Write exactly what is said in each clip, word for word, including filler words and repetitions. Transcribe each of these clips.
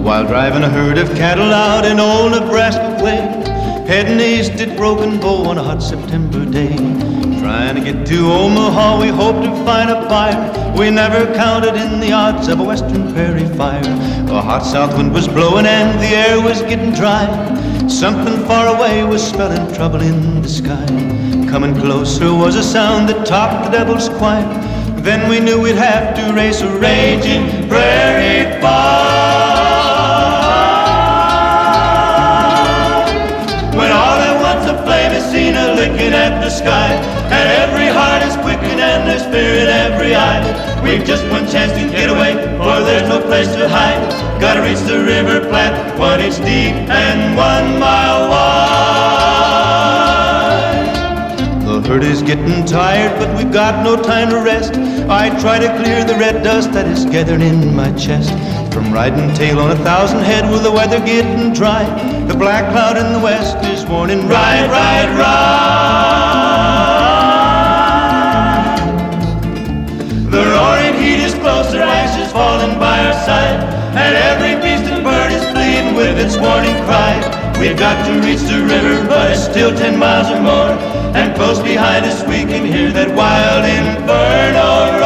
while driving a herd of cattle out in old Nebraska way, heading east at Broken Bow on a hot September day. Trying to get to Omaha, we hoped to find a fire. We never counted in the odds of a western prairie fire. A hot south wind was blowing and the air was getting dry. Something far away was spelling trouble in the sky. Coming closer was a sound that topped the devil's quiet. Then we knew we'd have to race a raging prairie fire. When all at once a flame is seen a licking at the sky, and every heart is quickened and there's fear in every eye. We've just one chance to get away, for there's no place to hide. Gotta reach the river Platte, one inch deep and one mile wide. The herd is getting tired, but we've got no time to rest. I try to clear the red dust that is gathering in my chest. From riding tail on a thousand head with the weather getting dry, the black cloud in the west is warning, ride, ride, ride. The roaring heat is closer, ashes falling by our side, and every beast and bird is fleeing with its warning cry. We've got to reach the river, but it's still ten miles or more, and close behind us we can hear that wild inferno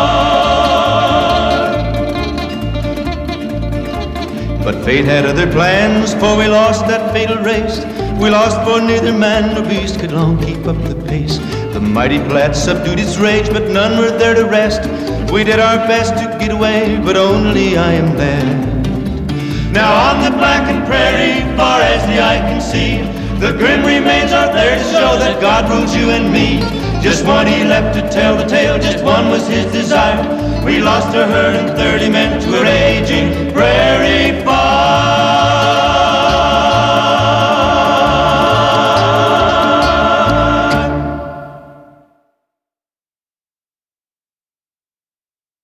roar. But fate had other plans, for we lost that fatal race. We lost, for neither man nor beast could long keep up the pace. The mighty Platte subdued its rage, but none were there to rest. We did our best to get away, but only I am there. Now on the blackened prairie, far as the eye can see, the grim remains are there to show that God rules you and me. Just one he left to tell the tale, just one was his desire. We lost a herd and thirty men to a raging prairie fire.